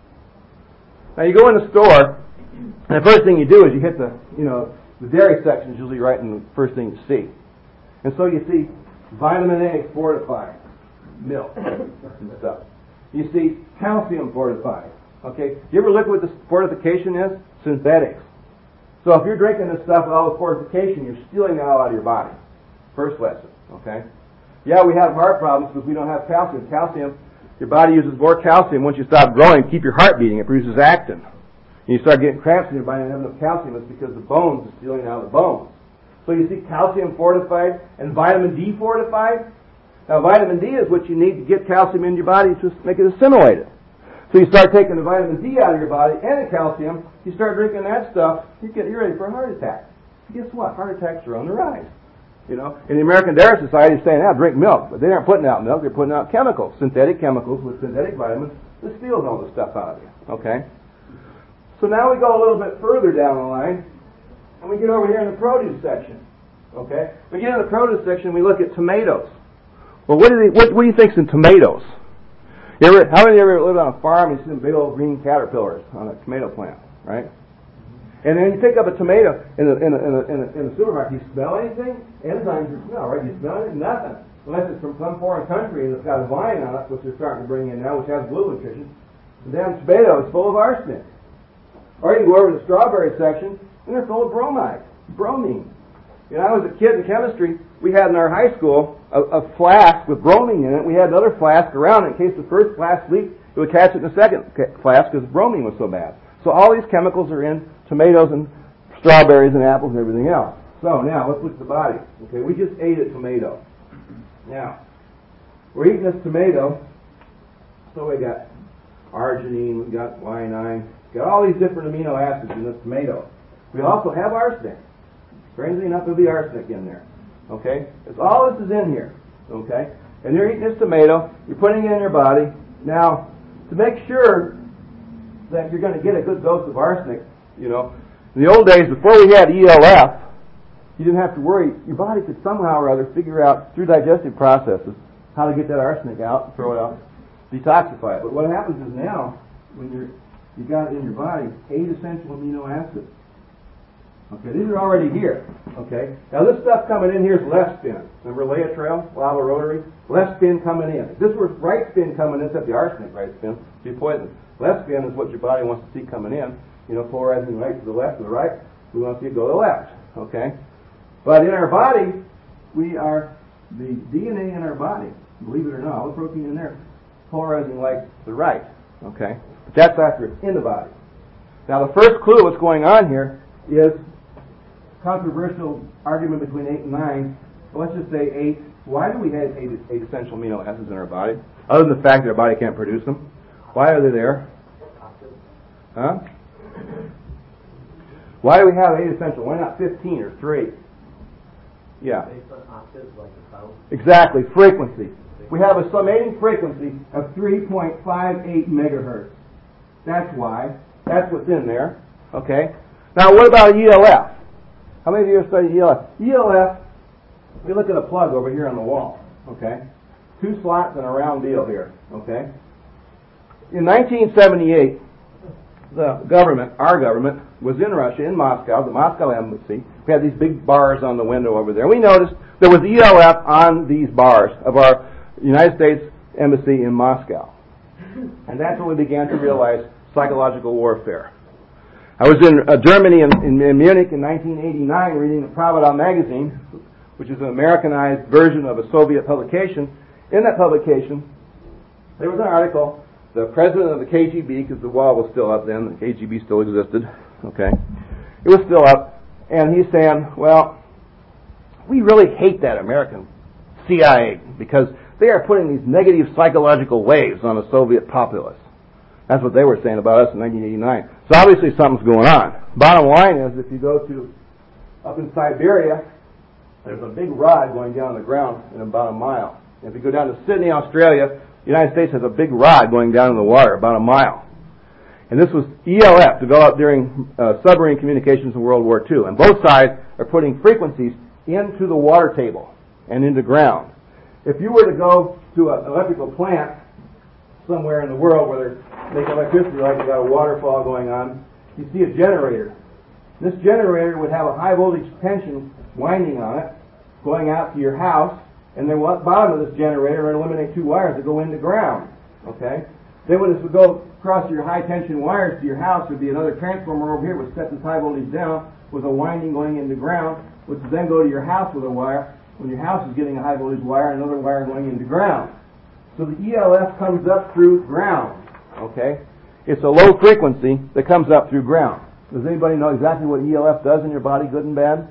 Now you go in the store, and the first thing you do is you hit the dairy section is usually right in the first thing you see. And so you see vitamin A fortified milk and stuff. You see calcium fortified. Okay? You ever look what the fortification is? Synthetics. So if you're drinking this stuff with all the fortification, you're stealing it all out of your body. First lesson. Okay? Yeah, we have heart problems because we don't have calcium. Calcium, your body uses more calcium once you stop growing. Keep your heart beating. It produces actin. And you start getting cramps in your body and have enough calcium. It's because the bones are stealing out of the bones. So you see calcium fortified and vitamin D fortified. Now vitamin D is what you need to get calcium in your body to make it assimilated. So you start taking the vitamin D out of your body and the calcium, you start drinking that stuff, you're ready for a heart attack. Guess what? Heart attacks are on the rise. In the American Dairy Society, saying, drink milk. But they aren't putting out milk, they're putting out chemicals, synthetic chemicals with synthetic vitamins that steals all the stuff out of you. Okay? So now we go a little bit further down the line, and we get over here in the produce section. Okay? We get in the produce section, we look at tomatoes. Well, what do you think's in tomatoes? How many of you ever lived on a farm and you see some big old green caterpillars on a tomato plant, right? And then you pick up a tomato in the supermarket. You smell anything? Enzymes you smell, right? You smell anything? Nothing. unless it's from some foreign country and it's got a vine on it, which they're starting to bring in now, which has blue nutrition. The damn tomato is full of arsenic. Or you can go over to the strawberry section, and they're full of bromine. You know, I was a kid in chemistry. We had in our high school a flask with bromine in it. We had another flask around it in case the first flask leaked. It would catch it in the second flask because bromine was so bad. So all these chemicals are in tomatoes and strawberries and apples and everything else. So now let's look at the body. Okay, we just ate a tomato. Now we're eating this tomato. So we got arginine, we got quinine, we got all these different amino acids in this tomato. We also have arsenic. Strangely enough, there'll be arsenic in there. Okay? It's all this is in here. Okay? And you're eating this tomato, you're putting it in your body. Now, to make sure that you're going to get a good dose of arsenic, you know, in the old days, before we had ELF, you didn't have to worry. Your body could somehow or other figure out, through digestive processes, how to get that arsenic out, throw it out, detoxify it. But what happens is now, when you got it in your body, 8 essential amino acids. Okay, these are already here. Okay, now this stuff coming in here is left spin. Remember Laetrile, lava rotary? Left spin coming in. If this was right spin coming in, except the arsenic right spin, it'd be poison. Left spin is what your body wants to see coming in. You know, polarizing right to the left or the right. We want to see it go to the left. Okay, but in our body, we are the DNA in our body. Believe it or not, all the protein in there polarizing like the right. Okay, but that's after it's in the body. Now the first clue what's going on here is controversial argument between 8 and 9. Well, let's just say 8. Why do we have 8 essential amino acids in our body? Other than the fact that our body can't produce them. Why are they there? Huh? Why do we have 8 essential? Why not 15 or 3? Yeah. Based on octaves, like the sound? Exactly. Frequency. We have a summating frequency of 3.58 megahertz. That's why. That's what's in there. Okay. Now, what about ELF? How many of you have studied ELF? ELF, we look at a plug over here on the wall, okay? 2 slots and a round deal here, okay? In 1978, the government, our government, was in Russia, in Moscow, the Moscow embassy. We had these big bars on the window over there. We noticed there was ELF on these bars of our United States embassy in Moscow. And that's when we began to realize psychological warfare. I was in Germany, in Munich in 1989, reading the Pravda magazine, which is an Americanized version of a Soviet publication. In that publication, there was an article, the president of the KGB, because the wall was still up then, the KGB still existed, okay? It was still up, and he's saying, well, we really hate that American CIA, because they are putting these negative psychological waves on the Soviet populace. That's what they were saying about us in 1989. So obviously something's going on. Bottom line is, if you go to up in Siberia, there's a big rod going down the ground in about a mile. And if you go down to Sydney, Australia, the United States has a big rod going down in the water about a mile. And this was ELF, developed during submarine communications in World War II. And both sides are putting frequencies into the water table and into ground. If you were to go to an electrical plant somewhere in the world where they're making electricity, like they got a waterfall going on, you see a generator. This generator would have a high voltage tension winding on it, going out to your house, and then at the bottom of this generator would eliminate 2 wires that go into ground. Okay? Then when this would go across your high tension wires to your house, there would be another transformer over here which sets this high voltage down with a winding going into ground, which would then go to your house with a wire when your house is getting a high voltage wire and another wire going into ground. So the ELF comes up through ground. Okay? It's a low frequency that comes up through ground. Does anybody know exactly what ELF does in your body, good and bad?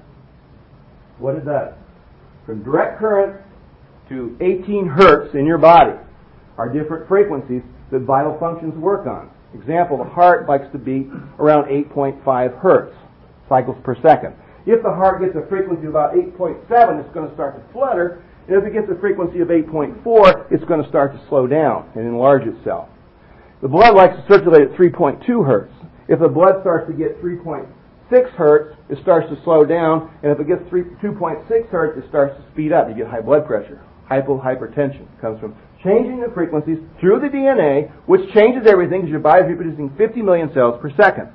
What it does? From direct current to 18 hertz in your body are different frequencies that vital functions work on. Example, the heart likes to beat around 8.5 hertz cycles per second. If the heart gets a frequency of about 8.7, it's going to start to flutter. And if it gets a frequency of 8.4, it's going to start to slow down and enlarge itself. The blood likes to circulate at 3.2 hertz. If the blood starts to get 3.6 hertz, it starts to slow down. And if it gets 2.6 hertz, it starts to speed up. You get high blood pressure. Hypertension comes from changing the frequencies through the DNA, which changes everything because your body is reproducing 50 million cells per second.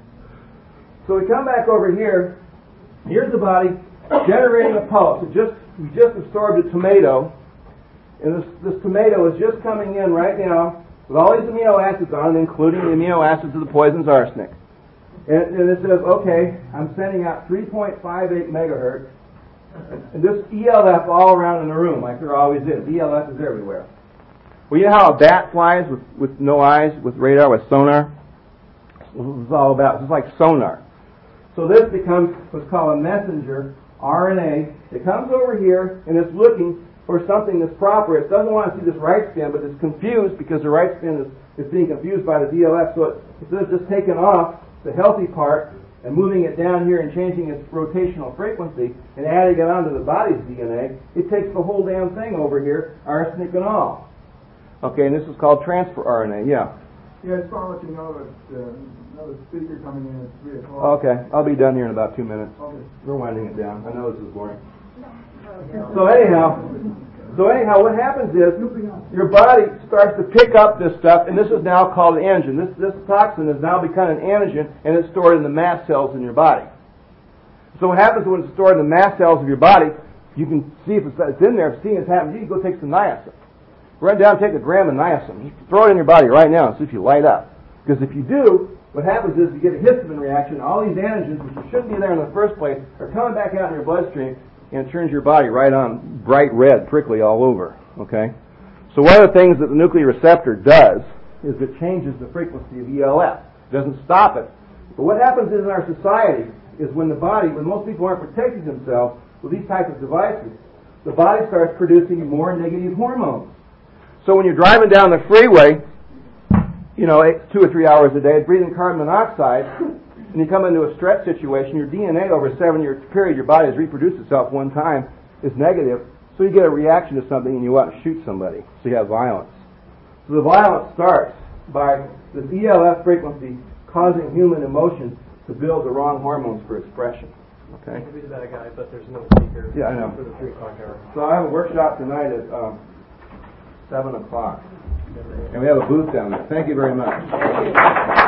So we come back over here. Here's the body generating a pulse. We just absorbed a tomato, And this tomato is just coming in right now with all these amino acids on it, including the amino acids of the poison's arsenic. And it says, okay, I'm sending out 3.58 megahertz, and this ELF all around in the room, like there always is. ELF is everywhere. Well, you know how a bat flies with no eyes, with radar, with sonar? Well, this is all about. It's like sonar. So this becomes what's called a messenger RNA. It comes over here, and it's looking for something that's proper. It doesn't want to see this right spin, but it's confused because the right spin is being confused by the DLF. So instead of just taking off the healthy part and moving it down here and changing its rotational frequency and adding it onto the body's DNA, it takes the whole damn thing over here, arsenic and all. Okay, and this is called transfer RNA, yeah. Yeah, I just want to let you know that another speaker coming in at 3 o'clock. Okay, I'll be done here in about 2 minutes. Okay. We're winding it down. I know this is boring. So anyhow, what happens is your body starts to pick up this stuff, and this is now called an antigen. This toxin has now become an antigen, and it's stored in the mast cells in your body. So what happens when it's stored in the mast cells of your body, you can see if it's in there. If seeing it's happening, you can go take some niacin. Run down and take a gram of niacin. Just throw it in your body right now and see if you light up. Because if you do, what happens is you get a histamine reaction. All these antigens, which shouldn't be there in the first place, are coming back out in your bloodstream, and it turns your body right on bright red, prickly all over. Okay? So one of the things that the nuclear receptor does is it changes the frequency of ELF. It doesn't stop it. But what happens is in our society is when most people aren't protecting themselves with these types of devices, the body starts producing more negative hormones. So when you're driving down the freeway, 2 or 3 hours a day, breathing carbon monoxide, and you come into a stress situation, your DNA over a 7-year period, your body has reproduced itself one time, is negative, so you get a reaction to something and you want to shoot somebody, so you have violence. So the violence starts by the ELF frequency causing human emotions to build the wrong hormones for expression. Okay? Maybe the bad guy, but there's no speaker. Yeah, I know. For the 3 o'clock hour. So I have a workshop tonight at 7 o'clock. And we have a booth down there. Thank you very much.